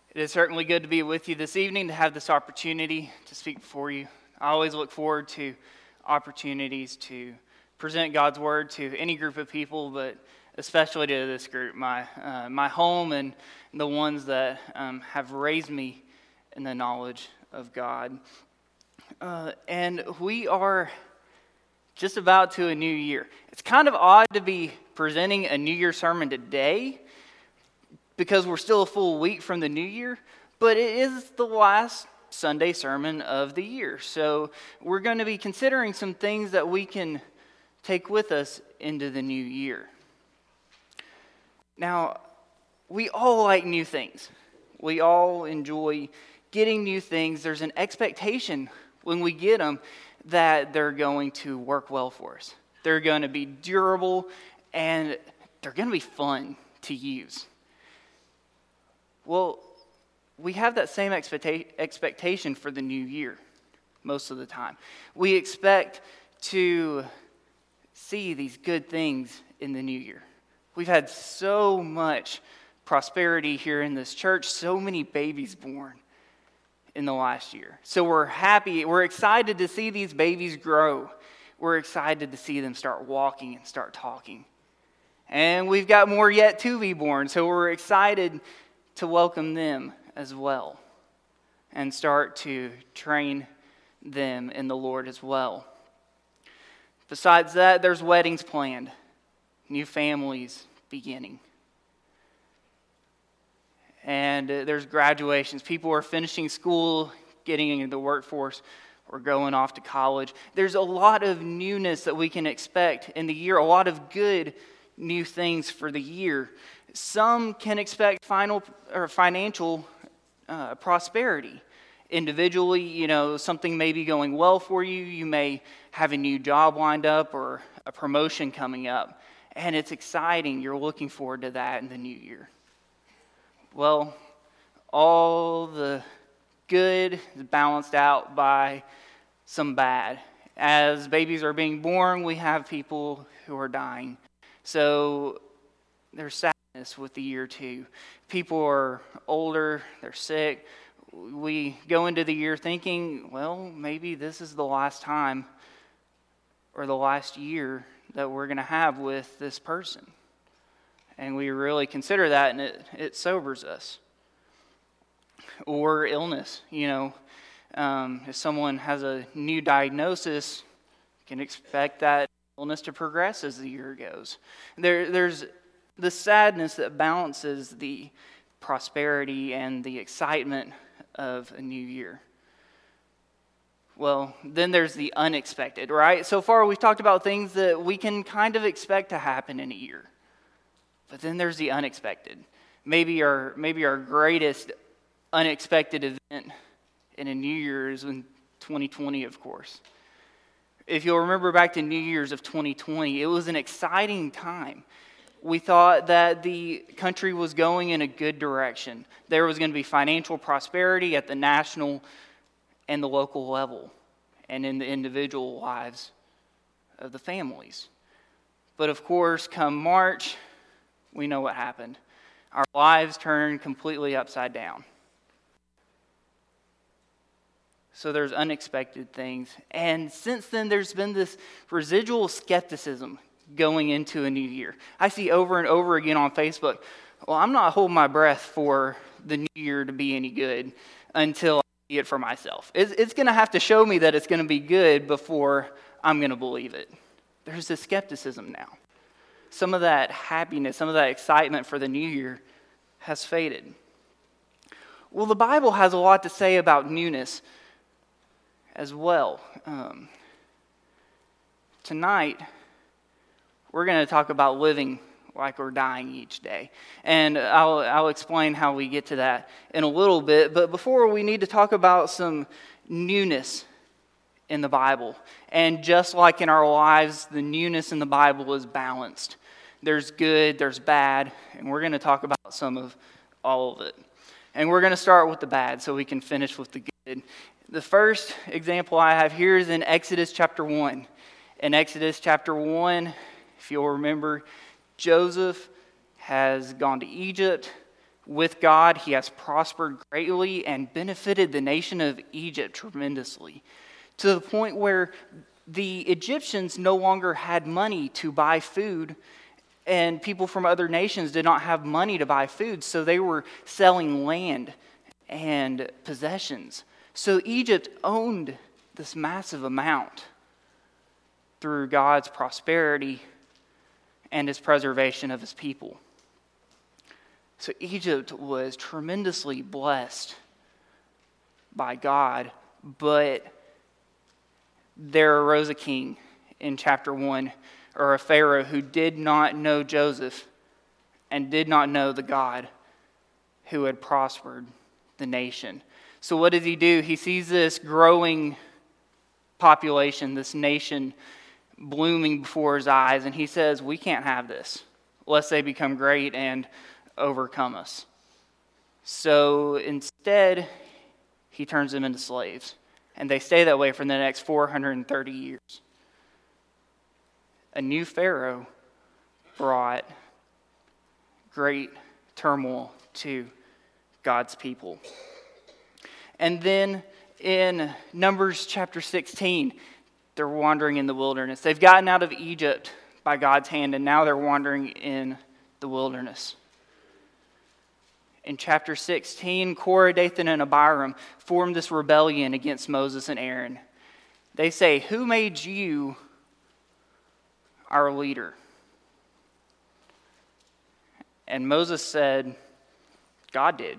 It is certainly good to be with you this evening, to have this opportunity to speak before you. I always look forward to opportunities to present God's Word to any group of people, but especially to this group, my home and the ones that have raised me in the knowledge of God. And we are just about to a new year. It's kind of odd to be presenting a New Year sermon today, because we're still a full week from the new year, but it is the last Sunday sermon of the year. So we're going to be considering some things that we can take with us into the new year. Now, we all like new things. We all enjoy getting new things. There's an expectation when we get them that they're going to work well for us. They're going to be durable, and they're going to be fun to use. Well, we have that same expectation for the new year most of the time. We expect to see these good things in the new year. We've had so much prosperity here in this church, so many babies born in the last year. So we're happy, we're excited to see these babies grow. We're excited to see them start walking and start talking. And we've got more yet to be born, so we're excited to welcome them as well and start to train them in the Lord as well. Besides that, there's weddings planned, new families beginning. And there's graduations. People are finishing school, getting into the workforce, or going off to college. There's a lot of newness that we can expect in the year, a lot of good new things for the year. Some can expect financial prosperity. Individually, something may be going well for you. You may have a new job lined up or a promotion coming up. And it's exciting. You're looking forward to that in the new year. Well, all the good is balanced out by some bad. As babies are being born, we have people who are dying. So there's sadness with the year too. People are older, they're sick. We go into the year thinking, well, maybe this is the last time or the last year that we're going to have with this person. And we really consider that, and it sobers us. Or illness, if someone has a new diagnosis, you can expect that illness to progress as the year goes. There's the sadness that balances the prosperity and the excitement of a new year. Well, then there's the unexpected, right? So far we've talked about things that we can kind of expect to happen in a year. But then there's the unexpected. Maybe our greatest unexpected event in a new year is in 2020, of course. If you'll remember back to New Year's of 2020, it was an exciting time. We thought that the country was going in a good direction. There was going to be financial prosperity at the national and the local level and in the individual lives of the families. But of course, come March, we know what happened. Our lives turned completely upside down. So there's unexpected things. And since then, there's been this residual skepticism going into a new year. I see over and over again on Facebook, well, I'm not holding my breath for the new year to be any good until I see it for myself. It's going to have to show me that it's going to be good before I'm going to believe it. There's this skepticism now. Some of that happiness, some of that excitement for the new year has faded. Well, the Bible has a lot to say about newness as well. Tonight, we're going to talk about living like we're dying each day. And I'll explain how we get to that in a little bit. But before, we need to talk about some newness in the Bible. And just like in our lives, the newness in the Bible is balanced. There's good, there's bad, and we're going to talk about some of all of it. And we're going to start with the bad so we can finish with the good. The first example I have here is in Exodus chapter 1. In Exodus chapter 1, if you'll remember, Joseph has gone to Egypt. With God, he has prospered greatly and benefited the nation of Egypt tremendously, to the point where the Egyptians no longer had money to buy food, and people from other nations did not have money to buy food, so they were selling land and possessions. So Egypt owned this massive amount through God's prosperity and his preservation of his people. So Egypt was tremendously blessed by God, but there arose a king in chapter 1, or a Pharaoh, who did not know Joseph and did not know the God who had prospered the nation. So what does he do? He sees this growing population, this nation blooming before his eyes, and he says, we can't have this lest they become great and overcome us. So instead, he turns them into slaves, and they stay that way for the next 430 years. A new Pharaoh brought great turmoil to God's people. And then in Numbers chapter 16, they're wandering in the wilderness. They've gotten out of Egypt by God's hand, and now they're wandering in the wilderness. In chapter 16, Korah, Dathan, and Abiram formed this rebellion against Moses and Aaron. They say, "Who made you our leader?" And Moses said, "God did.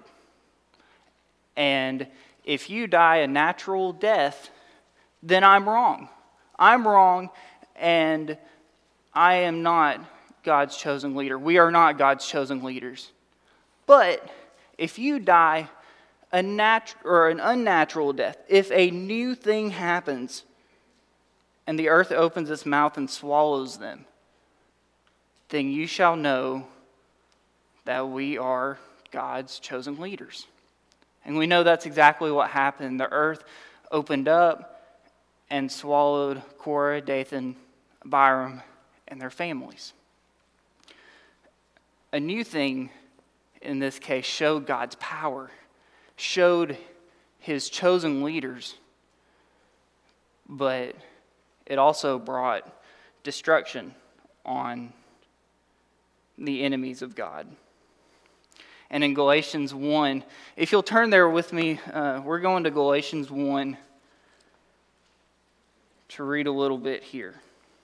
And if you die a natural death, then I'm wrong. I'm wrong, and I am not God's chosen leader. We are not God's chosen leaders. But if you die an unnatural death, if a new thing happens and the earth opens its mouth and swallows them, then you shall know that we are God's chosen leaders." And we know that's exactly what happened. The earth opened up and swallowed Korah, Dathan, Abiram, and their families. A new thing in this case showed God's power, showed his chosen leaders, but it also brought destruction on the enemies of God. And in Galatians 1, if you'll turn there with me, we're going to Galatians 1 to read a little bit here.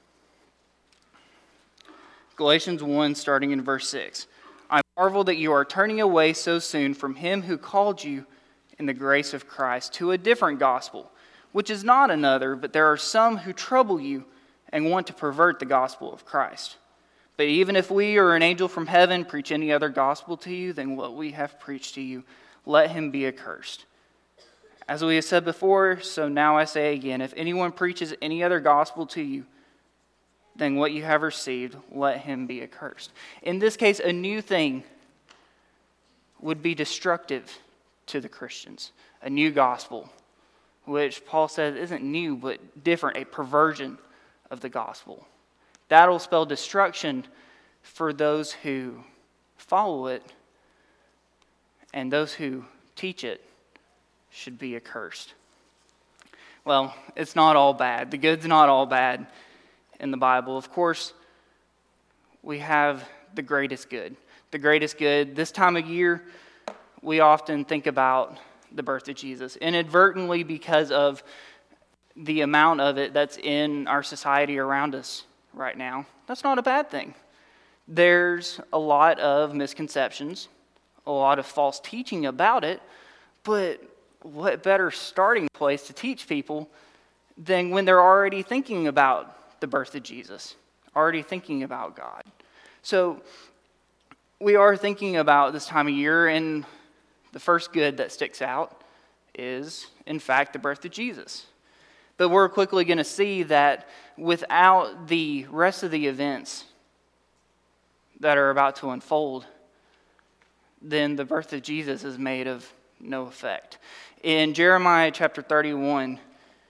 Galatians 1, starting in verse 6. "I marvel that you are turning away so soon from him who called you in the grace of Christ to a different gospel, which is not another, but there are some who trouble you and want to pervert the gospel of Christ. But even if we or an angel from heaven preach any other gospel to you than what we have preached to you, let him be accursed. As we have said before, so now I say again, if anyone preaches any other gospel to you than what you have received, let him be accursed." In this case, a new thing would be destructive to the Christians. A new gospel, which Paul says isn't new but different, a perversion of the gospel. That'll spell destruction for those who follow it, and those who teach it should be accursed. Well, it's not all bad. The good's not all bad in the Bible. Of course, we have the greatest good. The greatest good. This time of year, we often think about the birth of Jesus, inadvertently because of the amount of it that's in our society around us right now. That's not a bad thing. There's a lot of misconceptions, a lot of false teaching about it, but what better starting place to teach people than when they're already thinking about the birth of Jesus, already thinking about God. So we are thinking about this time of year, and the first good that sticks out is, in fact, the birth of Jesus. But we're quickly going to see that without the rest of the events that are about to unfold, then the birth of Jesus is made of no effect. In Jeremiah chapter 31,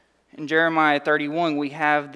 we have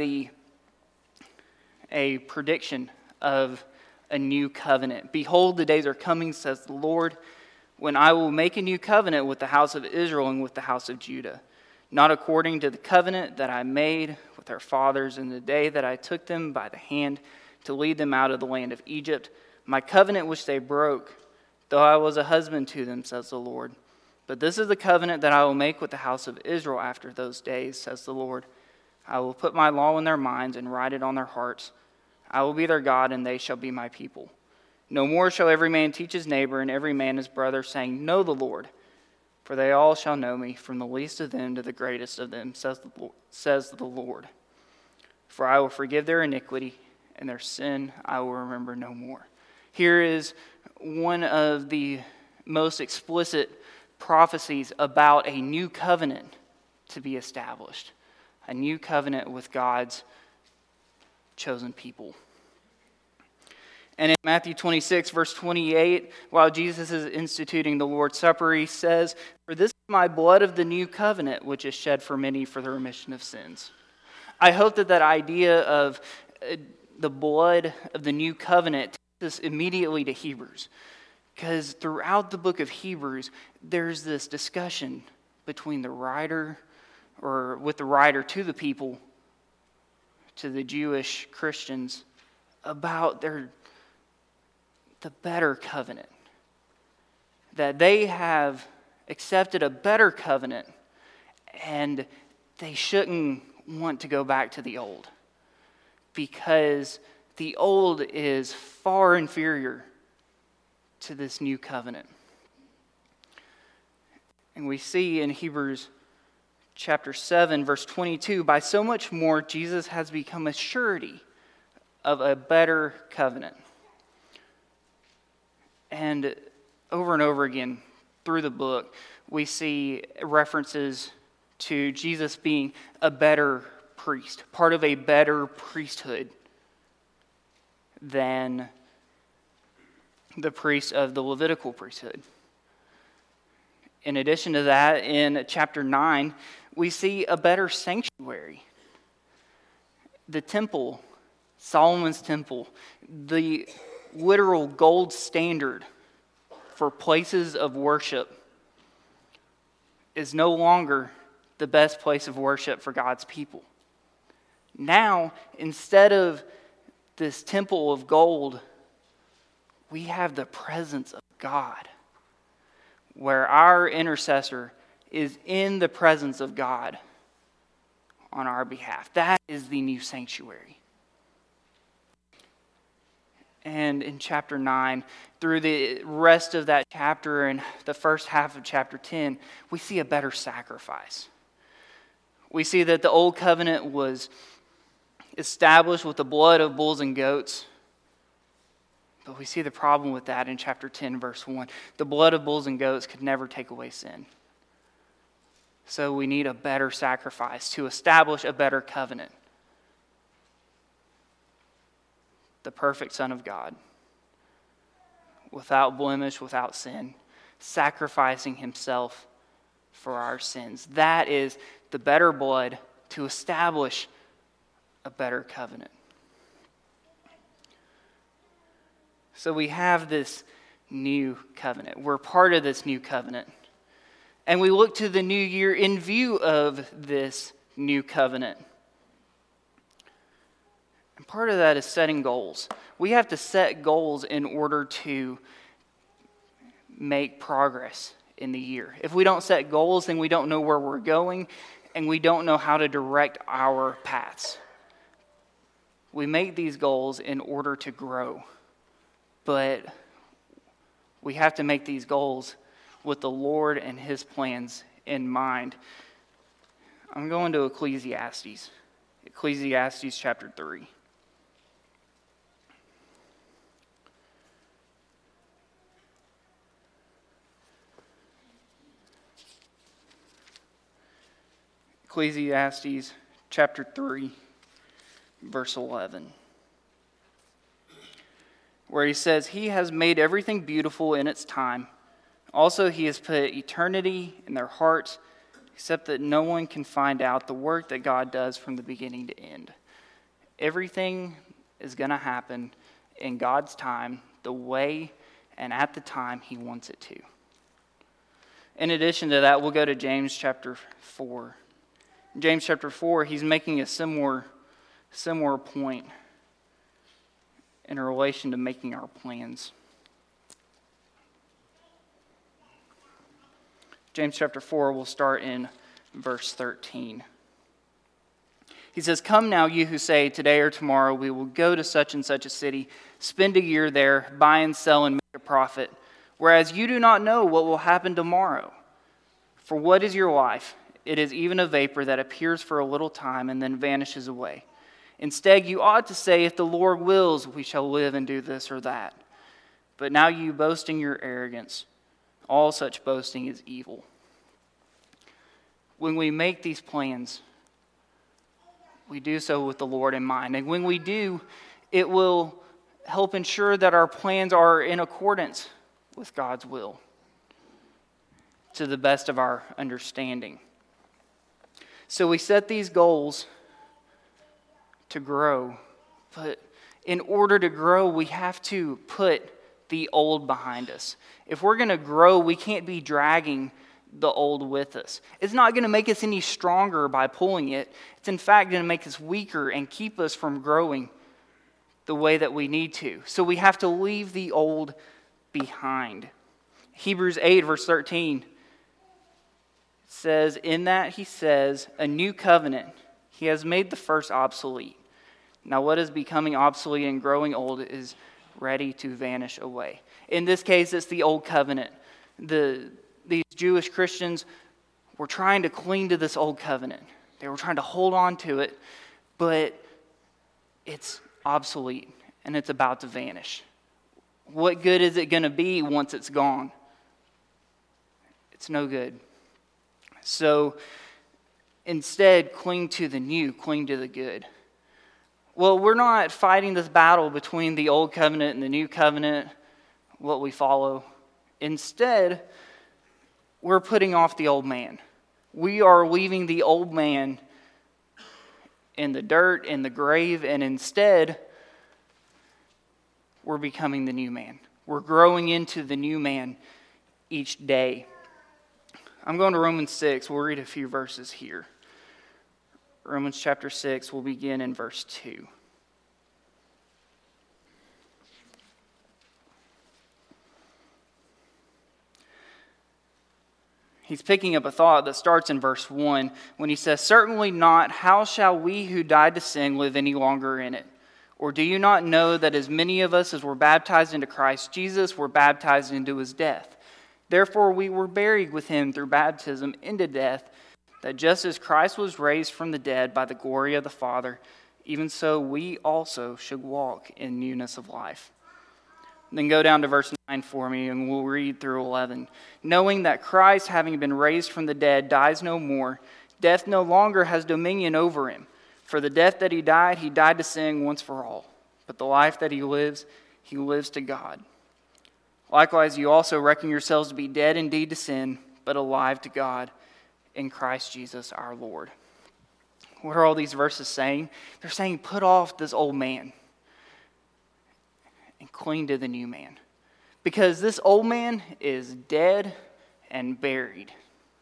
a prediction of a new covenant. "Behold, the days are coming, says the Lord, when I will make a new covenant with the house of Israel and with the house of Judah, not according to the covenant that I made with their fathers in the day that I took them by the hand to lead them out of the land of Egypt, my covenant which they broke, though I was a husband to them, says the Lord. But this is the covenant that I will make with the house of Israel after those days, says the Lord. I will put my law in their minds and write it on their hearts. I will be their God, and they shall be my people. No more shall every man teach his neighbor and every man his brother, saying, Know the Lord. For they all shall know me, from the least of them to the greatest of them, says the Lord. For I will forgive their iniquity, and their sin I will remember no more. Here is one of the most explicit prophecies about a new covenant to be established. A new covenant with God's chosen people. And in Matthew 26, verse 28, while Jesus is instituting the Lord's Supper, he says, For this is my blood of the new covenant, which is shed for many for the remission of sins. I hope that idea of the blood of the new covenant takes us immediately to Hebrews. Because throughout the book of Hebrews, there's this discussion between the writer, or with the writer to the people, to the Jewish Christians, about the better covenant. That they have accepted a better covenant, and they shouldn't want to go back to the old, because the old is far inferior to this new covenant. And we see in Hebrews chapter 7, verse 22, by so much more Jesus has become a surety of a better covenant. And over again through the book, we see references to Jesus being a better priest, part of a better priesthood than the priest of the Levitical priesthood. In addition to that, in chapter 9, we see a better sanctuary. The temple, Solomon's temple, the literal gold standard for places of worship, is no longer the best place of worship for God's people. Now, instead of this temple of gold, we have the presence of God, where our intercessor is in the presence of God on our behalf. That is the new sanctuary. And in chapter 9, through the rest of that chapter and the first half of chapter 10, we see a better sacrifice. We see that the old covenant was established with the blood of bulls and goats. But we see the problem with that in chapter 10, verse 1. The blood of bulls and goats could never take away sin. So we need a better sacrifice to establish a better covenant. The perfect Son of God, without blemish, without sin, sacrificing himself for our sins. That is the better blood to establish a better covenant. So we have this new covenant. We're part of this new covenant. And we look to the new year in view of this new covenant. And part of that is setting goals. We have to set goals in order to make progress in the year. If we don't set goals, then we don't know where we're going, and we don't know how to direct our paths. We make these goals in order to grow, but we have to make these goals with the Lord and his plans in mind. I'm going to Ecclesiastes chapter 3. Ecclesiastes chapter 3, verse 11, where he says, He has made everything beautiful in its time. Also, he has put eternity in their hearts, except that no one can find out the work that God does from the beginning to end. Everything is going to happen in God's time, the way and at the time he wants it to. In addition to that, we'll go to James chapter 4. In James chapter 4, he's making a similar point in relation to making our plans. James chapter 4, we'll start in verse 13. He says, "Come now, you who say, today or tomorrow we will go to such and such a city, spend a year there, buy and sell and make a profit, whereas you do not know what will happen tomorrow. For what is your life? It is even a vapor that appears for a little time and then vanishes away. Instead, you ought to say, if the Lord wills, we shall live and do this or that. But now you boast in your arrogance. All such boasting is evil." When we make these plans, we do so with the Lord in mind. And when we do, it will help ensure that our plans are in accordance with God's will, to the best of our understanding. So we set these goals to grow, but in order to grow, we have to put the old behind us. If we're going to grow, we can't be dragging the old with us. It's not going to make us any stronger by pulling it. It's in fact going to make us weaker and keep us from growing the way that we need to. So we have to leave the old behind. Hebrews 8 verse 13 says, in that he says, a new covenant, he has made the first obsolete. Now what is becoming obsolete and growing old is ready to vanish away. In this case, it's the old covenant. These Jewish Christians were trying to cling to this old covenant. They were trying to hold on to it, but it's obsolete and it's about to vanish. What good is it going to be once it's gone? It's no good. So instead, cling to the new, cling to the good. Well, we're not fighting this battle between the old covenant and the new covenant, what we follow. Instead, we're putting off the old man. We are leaving the old man in the dirt, in the grave, and instead, we're becoming the new man. We're growing into the new man each day. I'm going to Romans 6. We'll read a few verses here. Romans chapter 6, we'll begin in verse 2. He's picking up a thought that starts in verse 1 when he says, "Certainly not, how shall we who died to sin live any longer in it? Or do you not know that as many of us as were baptized into Christ Jesus were baptized into his death? Therefore we were buried with him through baptism into death, that just as Christ was raised from the dead by the glory of the Father, even so we also should walk in newness of life." Then go down to verse 9 for me, and we'll read through 11. "Knowing that Christ, having been raised from the dead, dies no more, death no longer has dominion over him. For the death that he died to sin once for all. But the life that he lives to God. Likewise, you also reckon yourselves to be dead indeed to sin, but alive to God in Christ Jesus our Lord." What are all these verses saying? They're saying put off this old man and cling to the new man. Because this old man is dead and buried.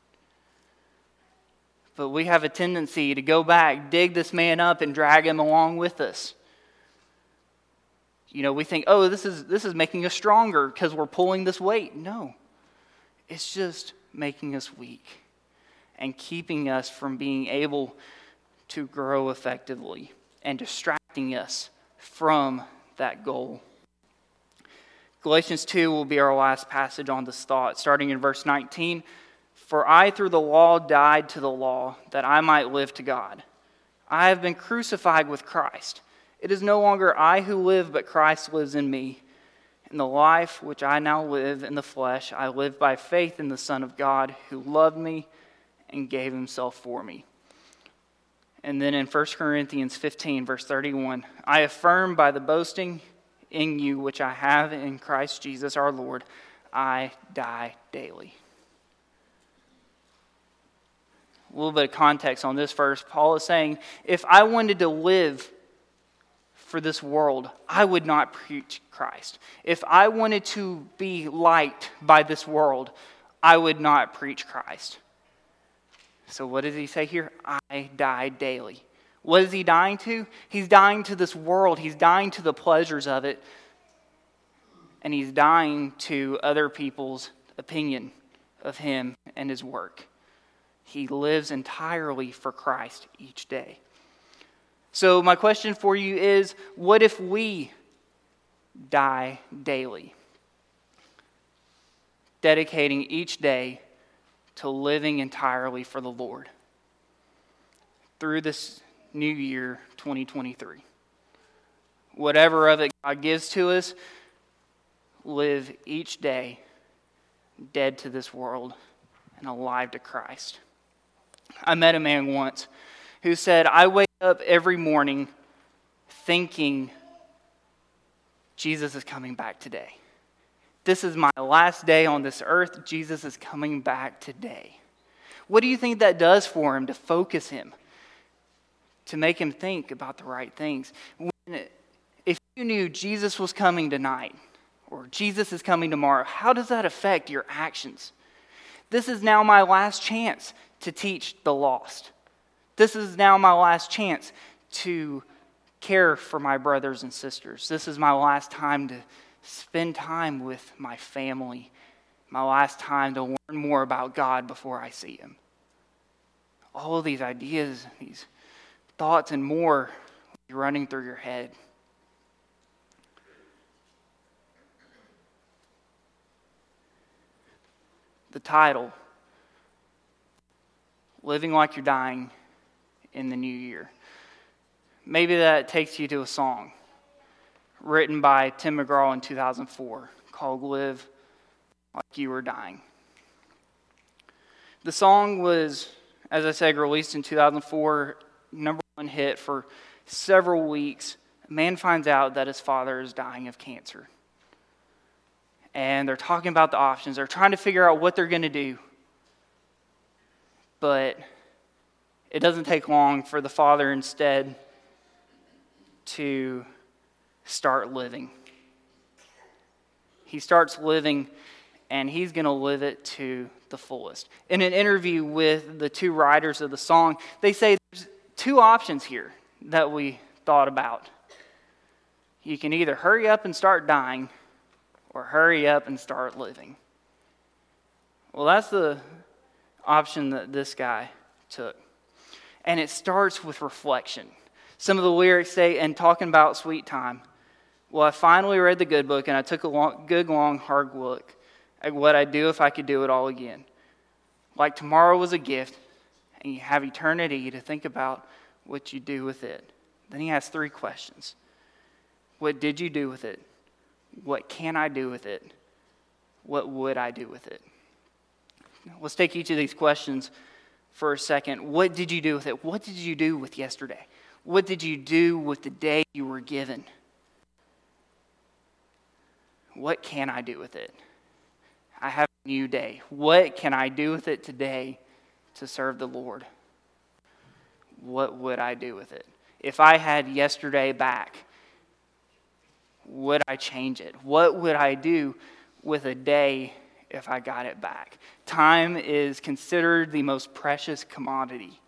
But we have a tendency to go back, dig this man up, and drag him along with us. You know, we think, oh, this is making us stronger because we're pulling this weight. No, it's just making us weak and keeping us from being able to grow effectively and distracting us from that goal. Galatians 2 will be our last passage on this thought, starting in verse 19. "For I through the law died to the law, that I might live to God. I have been crucified with Christ. It is no longer I who live, but Christ lives in me. In the life which I now live in the flesh, I live by faith in the Son of God, who loved me and gave himself for me." And then in 1 Corinthians 15, verse 31, "I affirm by the boasting in you which I have in Christ Jesus our Lord, I die daily." A little bit of context on this verse. Paul is saying, if I wanted to live for this world, I would not preach Christ. If I wanted to be liked by this world, I would not preach Christ. So what does he say here? I die daily. What is he dying to? He's dying to this world. He's dying to the pleasures of it. And he's dying to other people's opinion of him and his work. He lives entirely for Christ each day. So my question for you is, what if we die daily? Dedicating each day to living entirely for the Lord through this new year, 2023. Whatever of it God gives to us, live each day dead to this world and alive to Christ. I met a man once who said, I wake up every morning thinking Jesus is coming back today. This is my last day on this earth. Jesus is coming back today. What do you think that does for him to focus him, to make him think about the right things? If you knew Jesus was coming tonight, or Jesus is coming tomorrow, how does that affect your actions? This is now my last chance to teach the lost. This is now my last chance to care for my brothers and sisters. This is my last time to spend time with my family. My last time to learn more about God before I see him. All of these ideas, these thoughts and more will be running through your head. The title, Living Like You're Dying in the New Year. Maybe that takes you to a song written by Tim McGraw in 2004 called Live Like You Were Dying. The song was, as I said, released in 2004, number one hit for several weeks. A man finds out that his father is dying of cancer. And they're talking about the options. They're trying to figure out what they're going to do. But it doesn't take long for the father instead to start living. He starts living, and he's going to live it to the fullest. In an interview with the two writers of the song, they say there's two options here that we thought about. You can either hurry up and start dying, or hurry up and start living. Well, that's the option that this guy took. And it starts with reflection. Some of the lyrics say, and talking about sweet time, well, I finally read the good book, and I took a good, long, hard look at what I'd do if I could do it all again. Like tomorrow was a gift, and you have eternity to think about what you do with it. Then he has 3 questions. What did you do with it? What can I do with it? What would I do with it? Let's take each of these questions for a second. What did you do with it? What did you do with yesterday? What did you do with the day you were given? What can I do with it? I have a new day. What can I do with it today to serve the Lord? What would I do with it? If I had yesterday back, would I change it? What would I do with a day if I got it back? Time is considered the most precious commodity.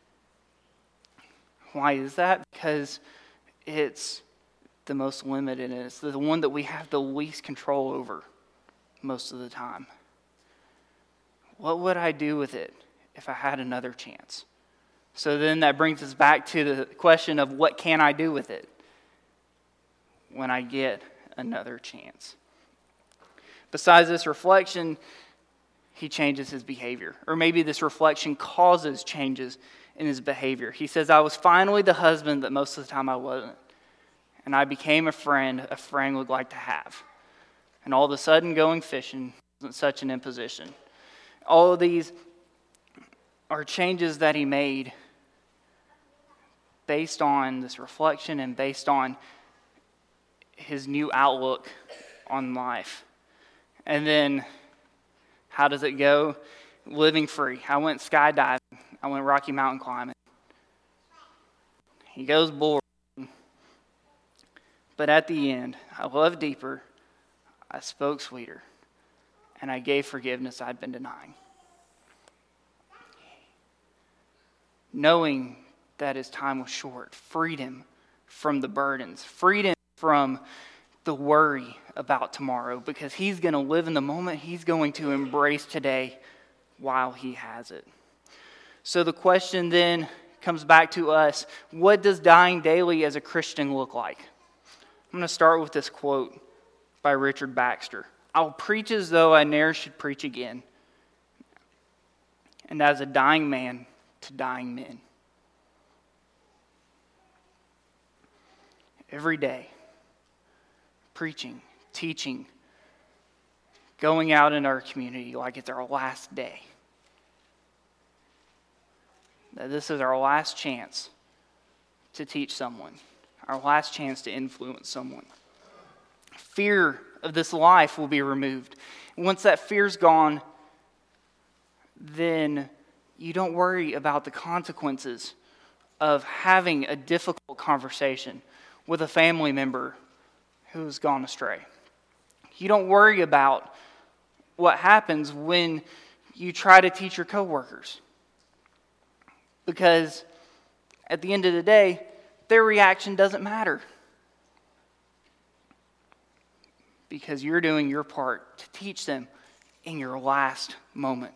Why is that? Because it's the most limited, and it's the one that we have the least control over most of the time. What would I do with it if I had another chance? So then that brings us back to the question of what can I do with it when I get another chance? Besides this reflection, he changes his behavior. Or maybe this reflection causes changes in his behavior. He says, I was finally the husband that most of the time I wasn't. And I became a friend would like to have. And all of a sudden going fishing wasn't such an imposition. All of these are changes that he made based on this reflection and based on his new outlook on life. And then, how does it go? Living free. I went skydiving. I went Rocky Mountain climbing. He goes bored. But at the end, I loved deeper. I spoke sweeter. and I gave forgiveness I'd been denying. Knowing that his time was short, freed him from the burdens, freed him from the worry about tomorrow, because he's going to live in the moment. He's going to embrace today while he has it. So the question then comes back to us: what does dying daily as a Christian look like? I'm going to start with this quote by Richard Baxter. "I'll preach as though I ne'er should preach again, and as a dying man to dying men." Every day, preaching, teaching, going out in our community like it's our last day. That this is our last chance to teach someone, our last chance to influence someone. Fear of this life will be removed. Once that fear's gone, then you don't worry about the consequences of having a difficult conversation with a family member who's gone astray. You don't worry about what happens when you try to teach your coworkers, because at the end of the day, their reaction doesn't matter, because you're doing your part to teach them in your last moment.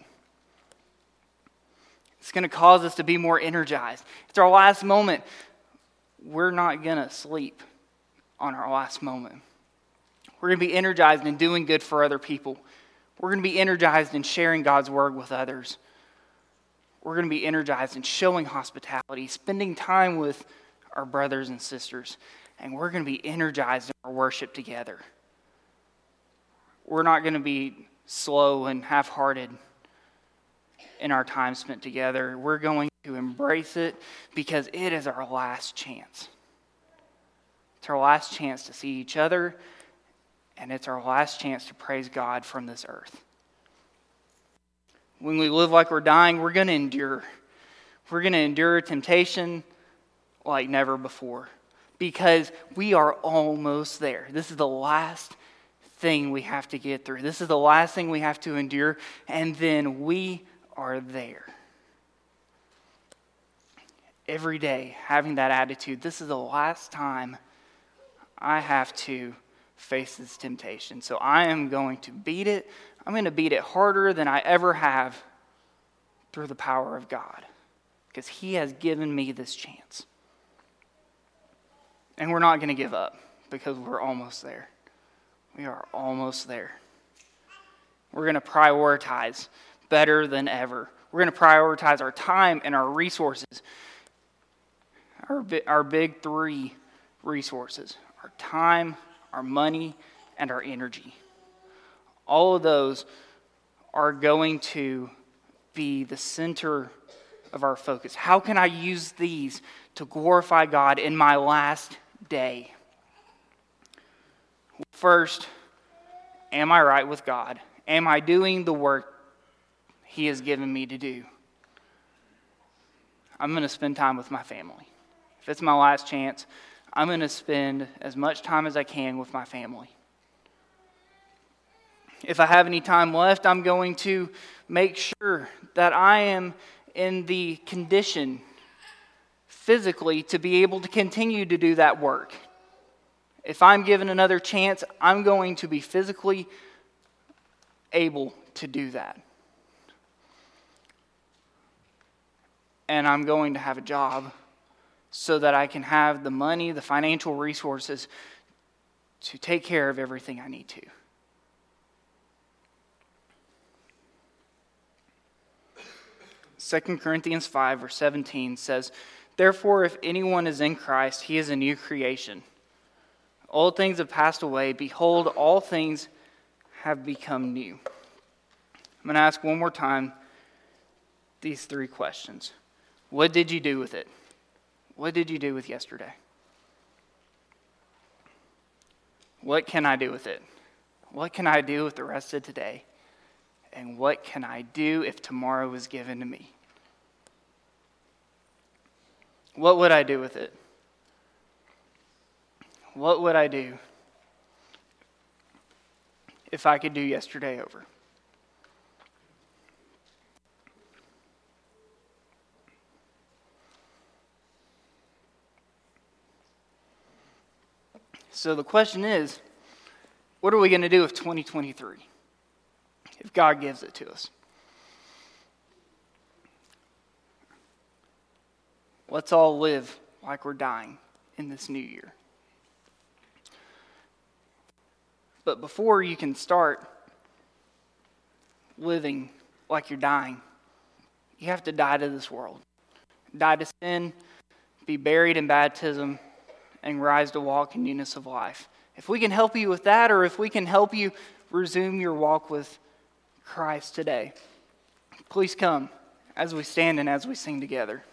It's going to cause us to be more energized. It's our last moment. We're not going to sleep on our last moment. We're going to be energized in doing good for other people. We're going to be energized in sharing God's word with others. We're going to be energized in showing hospitality, spending time with our brothers and sisters, and we're going to be energized in our worship together. We're not going to be slow and half-hearted in our time spent together. We're going to embrace it because it is our last chance. It's our last chance to see each other, and it's our last chance to praise God from this earth. When we live like we're dying, we're going to endure. We're going to endure temptation like never before, because we are almost there. This is the last thing we have to get through. This is the last thing we have to endure, and then we are there. Every day, having that attitude, this is the last time I have to face this temptation. So I am going to beat it. I'm going to beat it harder than I ever have through the power of God, because He has given me this chance. And we're not going to give up, because we're almost there. We are almost there. We're going to prioritize better than ever. We're going to prioritize our time and our resources. Our big three resources: our time, our money, and our energy. All of those are going to be the center of our focus. How can I use these to glorify God in my last day? First, am I right with God? Am I doing the work He has given me to do? I'm going to spend time with my family. If it's my last chance, I'm going to spend as much time as I can with my family. If I have any time left, I'm going to make sure that I am in the condition physically to be able to continue to do that work. If I'm given another chance, I'm going to be physically able to do that. And I'm going to have a job so that I can have the money, the financial resources to take care of everything I need to. Second Corinthians 5, verse 17 says, "Therefore, if anyone is in Christ, he is a new creation. Old things have passed away. Behold, all things have become new." I'm going to ask one more time these three questions. What did you do with it? What did you do with yesterday? What can I do with it? What can I do with the rest of today? And what can I do if tomorrow is given to me? What would I do with it? What would I do if I could do yesterday over? So the question is, what are we going to do with 2023 if God gives it to us? Let's all live like we're dying in this new year. But before you can start living like you're dying, you have to die to this world. Die to sin, be buried in baptism, and rise to walk in newness of life. If we can help you with that, or if we can help you resume your walk with Christ today, please come as we stand and as we sing together.